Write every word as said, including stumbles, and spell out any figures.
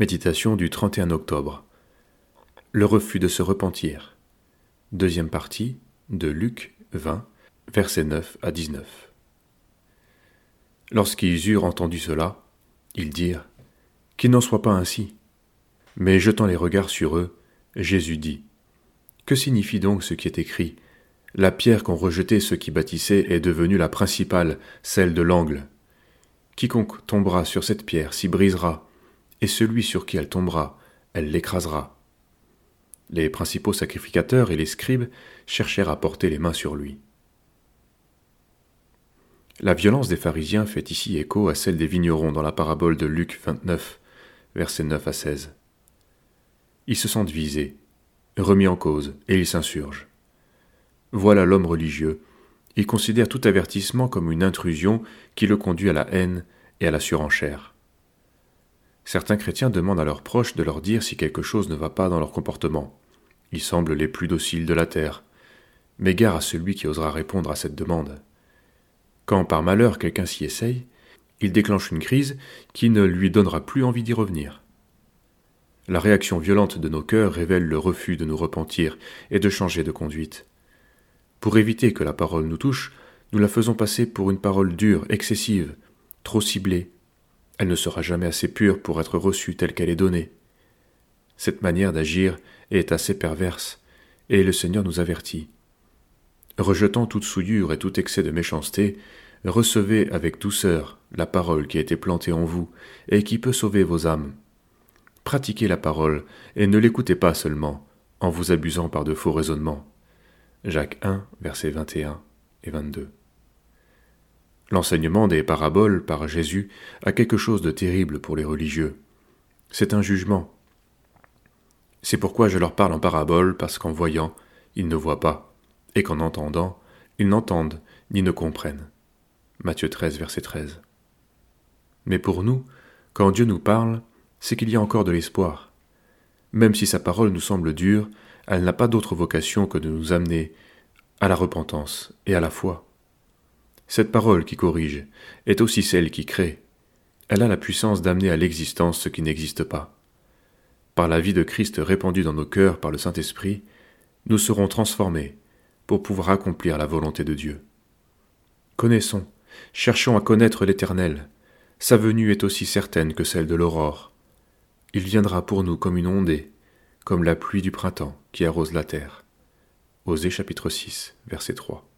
Méditation du trente et un octobre. Le refus de se repentir. Deuxième partie de Luc vingt, versets neuf à dix-neuf. Lorsqu'ils eurent entendu cela, ils dirent « Qu'il n'en soit pas ainsi !» Mais jetant les regards sur eux, Jésus dit « Que signifie donc ce qui est écrit ? La pierre qu'ont rejetée ceux qui bâtissaient est devenue la principale, celle de l'angle. Quiconque tombera sur cette pierre s'y brisera, et celui sur qui elle tombera, elle l'écrasera. » Les principaux sacrificateurs et les scribes cherchèrent à porter les mains sur lui. La violence des pharisiens fait ici écho à celle des vignerons dans la parabole de Luc vingt-neuf, versets neuf à seize. Ils se sentent visés, remis en cause, et ils s'insurgent. Voilà l'homme religieux. Il considère tout avertissement comme une intrusion qui le conduit à la haine et à la surenchère. Certains chrétiens demandent à leurs proches de leur dire si quelque chose ne va pas dans leur comportement. Ils semblent les plus dociles de la terre. Mais gare à celui qui osera répondre à cette demande. Quand par malheur quelqu'un s'y essaye, il déclenche une crise qui ne lui donnera plus envie d'y revenir. La réaction violente de nos cœurs révèle le refus de nous repentir et de changer de conduite. Pour éviter que la parole nous touche, nous la faisons passer pour une parole dure, excessive, trop ciblée. Elle ne sera jamais assez pure pour être reçue telle qu'elle est donnée. Cette manière d'agir est assez perverse, et le Seigneur nous avertit. Rejetant toute souillure et tout excès de méchanceté, recevez avec douceur la parole qui a été plantée en vous et qui peut sauver vos âmes. Pratiquez la parole et ne l'écoutez pas seulement, en vous abusant par de faux raisonnements. Jacques un, versets vingt et un et vingt-deux. L'enseignement des paraboles par Jésus a quelque chose de terrible pour les religieux. C'est un jugement. C'est pourquoi je leur parle en paraboles, parce qu'en voyant, ils ne voient pas, et qu'en entendant, ils n'entendent ni ne comprennent. Matthieu treize, verset treize. Mais pour nous, quand Dieu nous parle, c'est qu'il y a encore de l'espoir. Même si sa parole nous semble dure, elle n'a pas d'autre vocation que de nous amener à la repentance et à la foi. Cette parole qui corrige est aussi celle qui crée. Elle a la puissance d'amener à l'existence ce qui n'existe pas. Par la vie de Christ répandue dans nos cœurs par le Saint-Esprit, nous serons transformés pour pouvoir accomplir la volonté de Dieu. Connaissons, cherchons à connaître l'Éternel. Sa venue est aussi certaine que celle de l'aurore. Il viendra pour nous comme une ondée, comme la pluie du printemps qui arrose la terre. Osée chapitre six, verset trois.